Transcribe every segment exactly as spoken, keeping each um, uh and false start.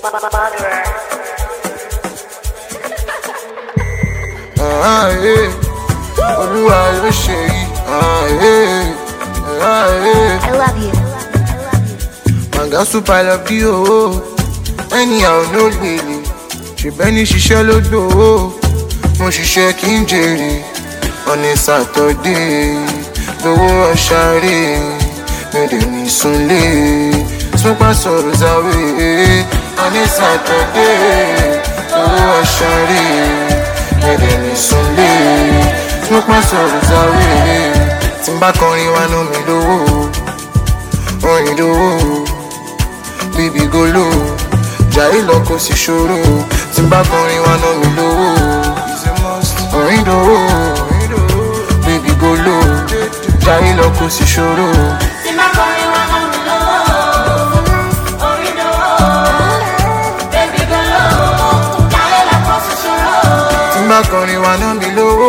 Ah, eh. Olúwa ló ṣe yìí. Ah, eh. Ah, eh. I love you. Màgá super love bí o. Anyhow no gbèlè. Ṣèbẹ́ni ṣiṣẹ́ ló gbòó. Mo ṣiṣẹ́ kí n jèrè. On a Saturday. Lówó ọ̀ṣàrè. Mi ò dé ní súnlé. Súnpá sọ̀rọ̀ záwé. On a Saturday. Lówó ọ̀ṣàrè. Mi ò dé ní súnlé. Súnpá sọ̀rọ̀ záwé. Tí n bá kọrin wá ná mi lówó. Orin lówó. Baby go low. Jàre lọ kò sí ṣòro. Tí n bá kọrin wá ná mi lówó. Orin lówó. Baby go low. Jàre lọ kò sí ṣòro. Tí n bá kọrin wá ná mi lówó. Orin lówó. Baby go low. Jàre lọ kò sí ṣòro. Tí n bá kọrin wá ná mi lówó.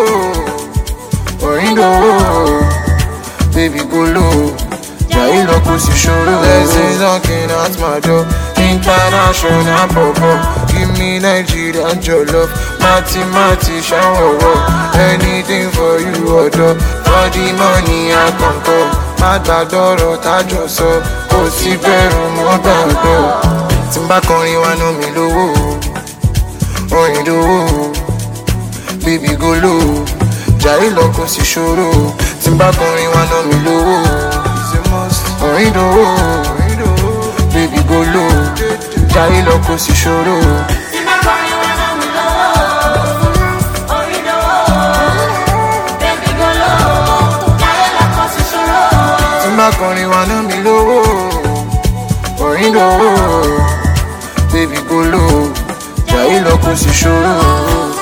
Orin lówó. Baby go low. Jàre lọ kò sí ṣòro. Blessings knocking at my door. International pop-up. Give me Nigerian jollof. Mati mati shower. Anything for you ọ̀dọ́. For the money I concur. Má gbàdọ̀rọ̀ tájọ sọ. Kò sí bẹ̀rù mọ́ gbàgbọ́. Tí n bá kọrin wá ná mi lówó. Orin lówó. Baby go low. Jàre lọ kò sí ṣòro. Tí n bá kọrin wá ná mi lówó. Orin lówó. Baby go low. Jàre lọ kò sí ṣòro. Tí n bá kọrin wá ná mi lówó. Orin lówó. Baby go low. Jàre lọ kò sí ṣòro. Tí n bá kọrin wá ná mi lówó. Orin lówó. Baby go low. Jàre lọ kò sí ṣòro.